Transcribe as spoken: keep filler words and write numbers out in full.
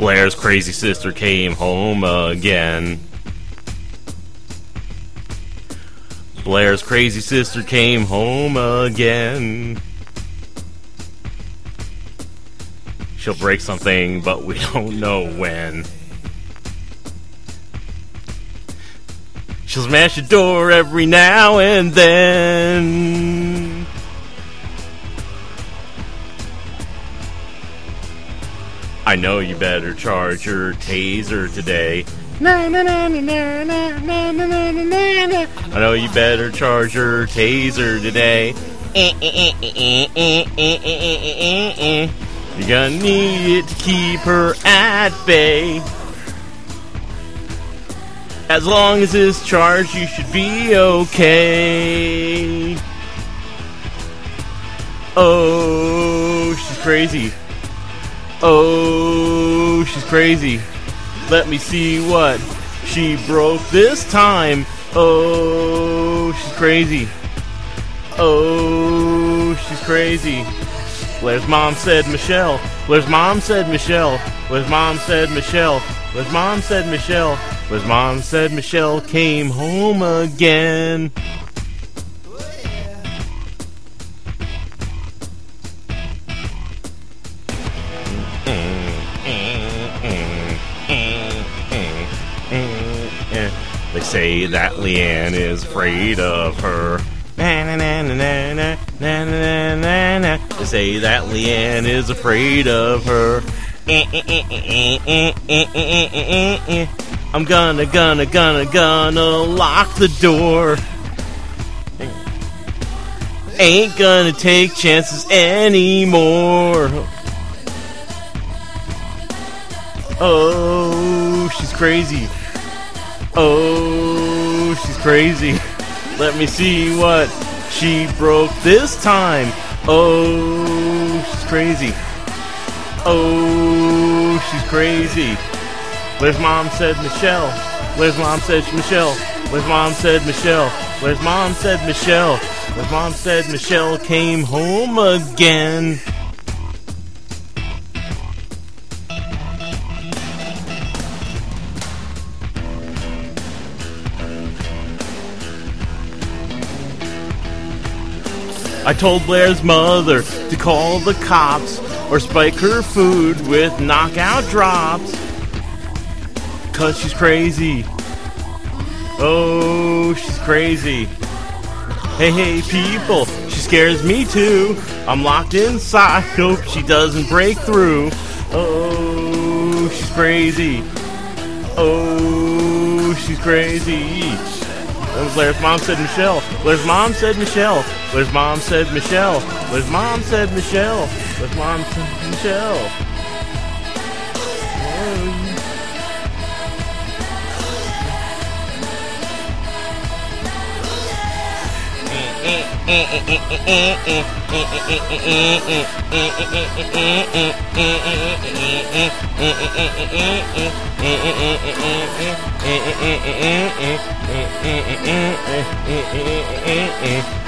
Blair's crazy sister came home again. Blair's crazy sister came home again. She'll break something, but we don't know when. She'll smash the door every now and then. I know you better charge your taser today. Na, na, na, na, na, na, na, na, na, na, na. I know you better charge your taser today. You're gonna need it to keep her at bay. As long as it's charged, you should be okay. Oh, she's crazy. Oh, she's crazy. Let me see what she broke this time. Oh, she's crazy. Oh, she's crazy. Blair's mom said Michelle. Blair's mom said Michelle. Blair's mom said Michelle. Blair's mom said Michelle. Blair's mom said Michelle came home again. They say that Leanne is afraid of her. They say that Leanne is afraid of her. I'm gonna, gonna, gonna, gonna lock the door. Ain't gonna take chances anymore. Oh, she's crazy. Oh, she's crazy. Let me see what she broke this time. Oh, she's crazy. Oh, she's crazy. Blair's mom said Michelle. Blair's mom said Michelle. Blair's mom said Michelle. Blair's mom said Michelle. Blair's mom said Michelle came home again. I told Blair's mother to call the cops or spike her food with knockout drops. Cause she's crazy. Oh, she's crazy. Hey, hey, people, she scares me too. I'm locked inside, hope she doesn't break through. Oh, she's crazy. Oh, she's crazy. Blair's mom said Michelle. Blair's mom said Michelle. Blair's mom said Michelle. Blair's mom said Michelle. Blair's mom said Michelle. Oh.